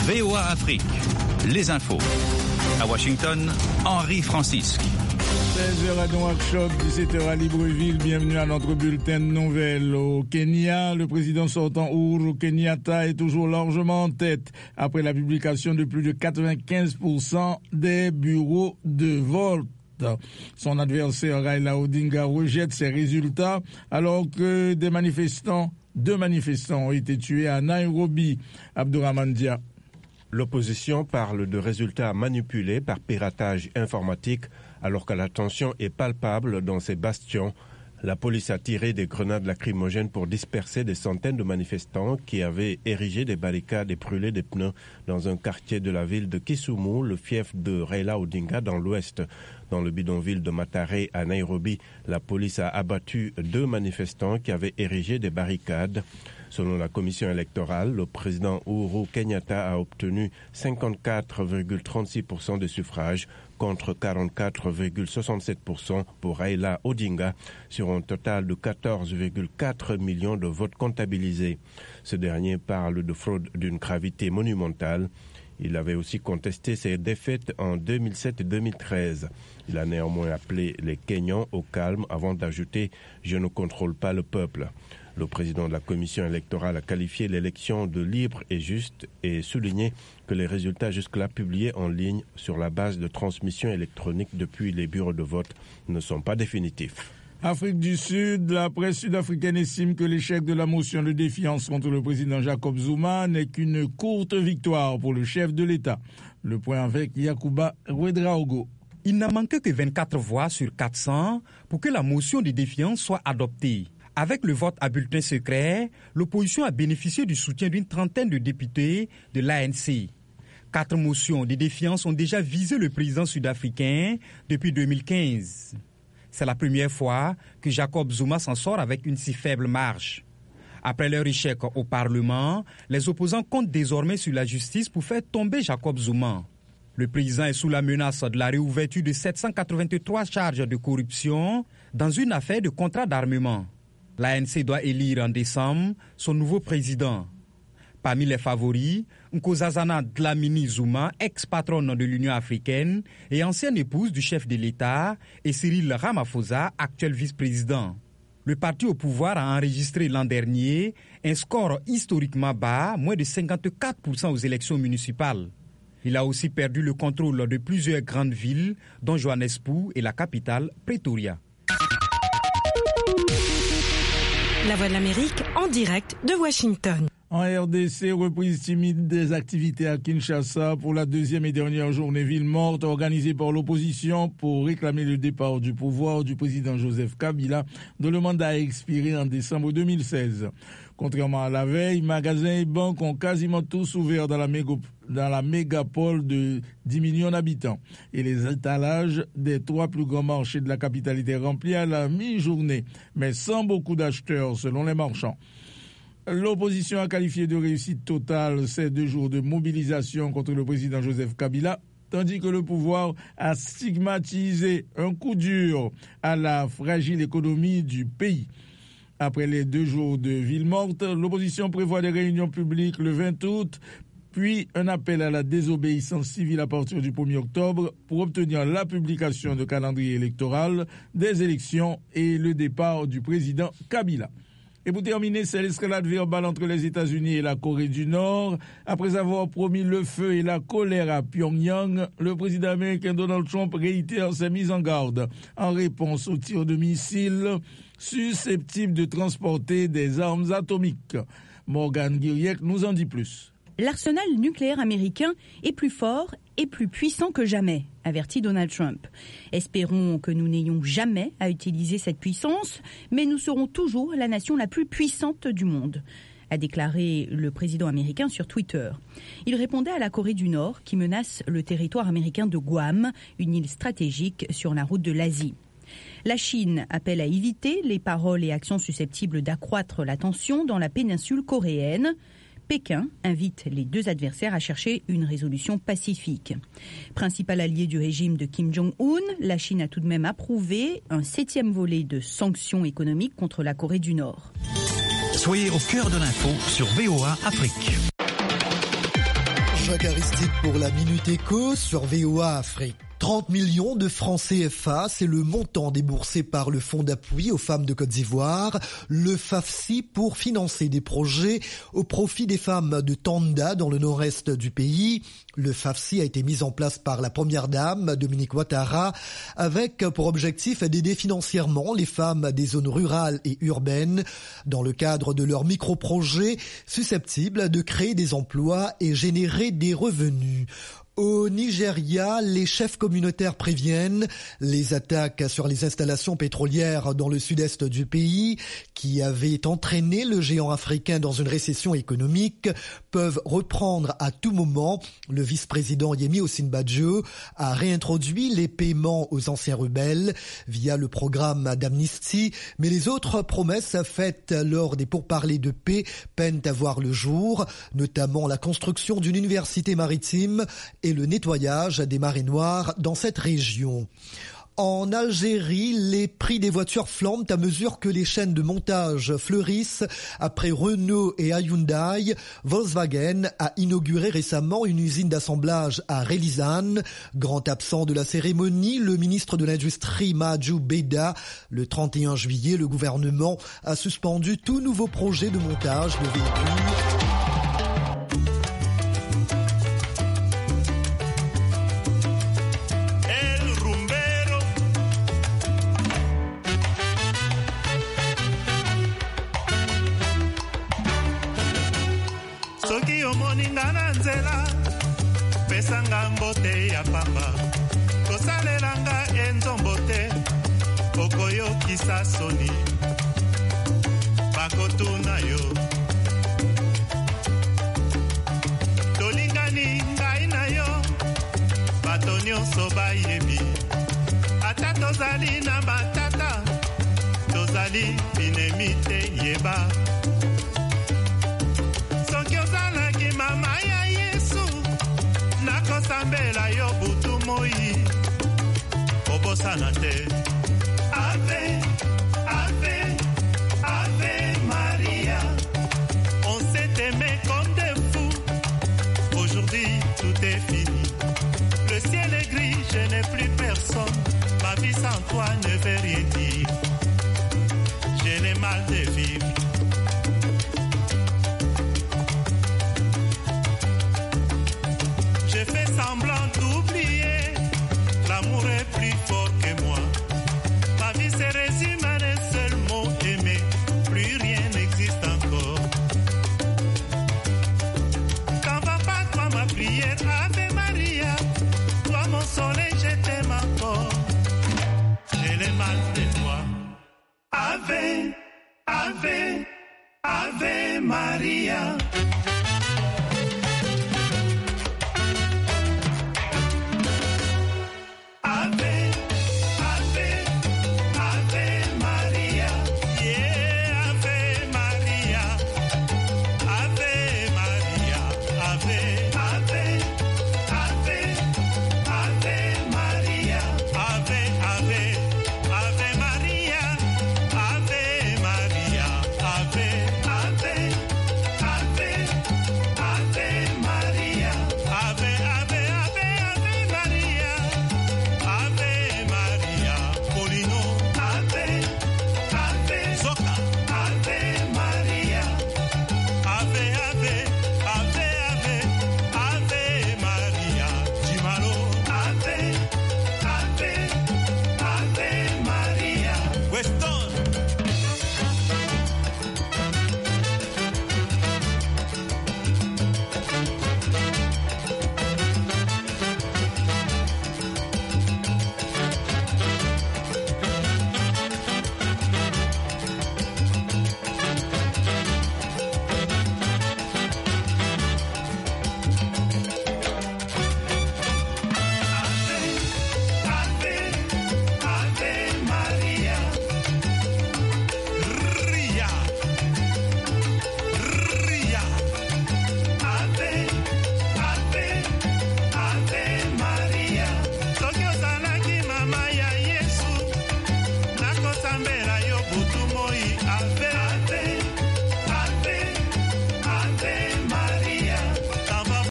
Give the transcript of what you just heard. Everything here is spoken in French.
VOA Afrique, les infos. À Washington, Henri Francisque. 16h à Nouakchott, 17h à Libreville. Bienvenue à notre bulletin de nouvelles. Au Kenya, le président sortant Uhuru Kenyatta est toujours largement en tête après la publication de plus de 95% des bureaux de vote. Son adversaire Raila Odinga rejette ces résultats alors que deux manifestants ont été tués à Nairobi. Abdourahmane Dia. L'opposition parle de résultats manipulés par piratage informatique alors que la tension est palpable dans ces bastions. La police a tiré des grenades lacrymogènes pour disperser des centaines de manifestants qui avaient érigé des barricades et brûlé des pneus dans un quartier de la ville de Kisumu, le fief de Raila Odinga dans l'ouest. Dans le bidonville de Mathare à Nairobi, la police a abattu 2 manifestants qui avaient érigé des barricades. Selon la commission électorale, le président Uhuru Kenyatta a obtenu 54,36% des suffrages contre 44,67% pour Raila Odinga sur un total de 14,4 millions de votes comptabilisés. Ce dernier parle de fraude d'une gravité monumentale. Il avait aussi contesté ses défaites en 2007 et 2013. Il a néanmoins appelé les Kenyans au calme avant d'ajouter « Je ne contrôle pas le peuple ». Le président de la commission électorale a qualifié l'élection de libre et juste et souligné que les résultats jusque-là publiés en ligne sur la base de transmission électronique depuis les bureaux de vote ne sont pas définitifs. Afrique du Sud, la presse sud-africaine estime que l'échec de la motion de défiance contre le président Jacob Zuma n'est qu'une courte victoire pour le chef de l'État. Le point avec Yacouba Ouedraogo. Il n'a manqué que 24 voix sur 400 pour que la motion de défiance soit adoptée. Avec le vote à bulletin secret, l'opposition a bénéficié du soutien d'une trentaine de députés de l'ANC. 4 motions de défiance ont déjà visé le président sud-africain depuis 2015. C'est la première fois que Jacob Zuma s'en sort avec une si faible marge. Après leur échec au Parlement, les opposants comptent désormais sur la justice pour faire tomber Jacob Zuma. Le président est sous la menace de la réouverture de 783 charges de corruption dans une affaire de contrat d'armement. L'ANC doit élire en décembre son nouveau président. Parmi les favoris, Nkosazana Dlamini Zuma, ex-patronne de l'Union africaine et ancienne épouse du chef de l'État, et Cyril Ramaphosa, actuel vice-président. Le parti au pouvoir a enregistré l'an dernier un score historiquement bas, moins de 54% aux élections municipales. Il a aussi perdu le contrôle de plusieurs grandes villes, dont Johannesburg et la capitale, Pretoria. La Voix de l'Amérique en direct de Washington. En RDC, reprise timide des activités à Kinshasa pour la deuxième et dernière journée ville morte organisée par l'opposition pour réclamer le départ du pouvoir du président Joseph Kabila dont le mandat a expiré en décembre 2016. Contrairement à la veille, magasins et banques ont quasiment tous ouvert dans la mégapole de 10 millions d'habitants. Et les étalages des 3 plus grands marchés de la capitale étaient remplis à la mi-journée, mais sans beaucoup d'acheteurs selon les marchands. L'opposition a qualifié de réussite totale ces 2 jours de mobilisation contre le président Joseph Kabila, tandis que le pouvoir a stigmatisé un coup dur à la fragile économie du pays. Après les 2 jours de ville morte, l'opposition prévoit des réunions publiques le 20 août, puis un appel à la désobéissance civile à partir du 1er octobre pour obtenir la publication de calendrier électoral des élections et le départ du président Kabila. Et pour terminer, c'est l'escalade verbale entre les États-Unis et la Corée du Nord. Après avoir promis le feu et la colère à Pyongyang, le président américain Donald Trump réitère ses mises en garde en réponse aux tirs de missiles susceptibles de transporter des armes atomiques. Morgane Guiriec nous en dit plus. L'arsenal nucléaire américain est plus fort et plus puissant que jamais, avertit Donald Trump. Espérons que nous n'ayons jamais à utiliser cette puissance, mais nous serons toujours la nation la plus puissante du monde, a déclaré le président américain sur Twitter. Il répondait à la Corée du Nord qui menace le territoire américain de Guam, une île stratégique sur la route de l'Asie. La Chine appelle à éviter les paroles et actions susceptibles d'accroître la tension dans la péninsule coréenne. Pékin invite les 2 adversaires à chercher une résolution pacifique. Principal allié du régime de Kim Jong-un, la Chine a tout de même approuvé un 7e volet de sanctions économiques contre la Corée du Nord. Soyez au cœur de l'info sur VOA Afrique. Jacques Aristide pour la Minute Éco sur VOA Afrique. 30 millions de francs CFA, c'est le montant déboursé par le Fonds d'appui aux femmes de Côte d'Ivoire, le FAFSI, pour financer des projets au profit des femmes de Tanda dans le nord-est du pays. Le FAFSI a été mis en place par la première dame, Dominique Ouattara, avec pour objectif d'aider financièrement les femmes des zones rurales et urbaines dans le cadre de leurs micro-projets susceptibles de créer des emplois et générer des revenus. Au Nigeria, les chefs communautaires préviennent les attaques sur les installations pétrolières dans le sud-est du pays qui avaient entraîné le géant africain dans une récession économique peuvent reprendre à tout moment. Le vice-président Yemi Osinbajo a réintroduit les paiements aux anciens rebelles via le programme d'amnistie, mais les autres promesses faites lors des pourparlers de paix peinent à voir le jour, notamment la construction d'une université maritime et le nettoyage des marées noires dans cette région. En Algérie, les prix des voitures flambent à mesure que les chaînes de montage fleurissent. Après Renault et Hyundai, Volkswagen a inauguré récemment une usine d'assemblage à Relizane. Grand absent de la cérémonie, le ministre de l'Industrie Mahjou Beda. Le 31 juillet, le gouvernement a suspendu tout nouveau projet de montage de véhicules. Soki omoninga na nzela pesanga mbote ya pamba kosalelanga enzombo te okoyokisa soni bakotuna yo tolingani ngai na yo bato nyonso bayebi ata tozali na matata tozali binemi te yeba mama ya Yesu nakosambela yo butu moi obosana te Ave Ave Ave Maria on s'est aimé comme des fous aujourd'hui tout est fini le ciel est gris je n'ai plus personne ma vie sans toi ne veut rien dire je n'ai mal de vivre. J'ai fait semblant d'oublier, l'amour est plus fort que moi. Ma vie se résume à un seul mot, aimer, plus rien n'existe encore. T'en vas pas, toi ma prière, Ave Maria, toi mon soleil, je t'aime encore. J'ai le mal de toi, Ave, Ave.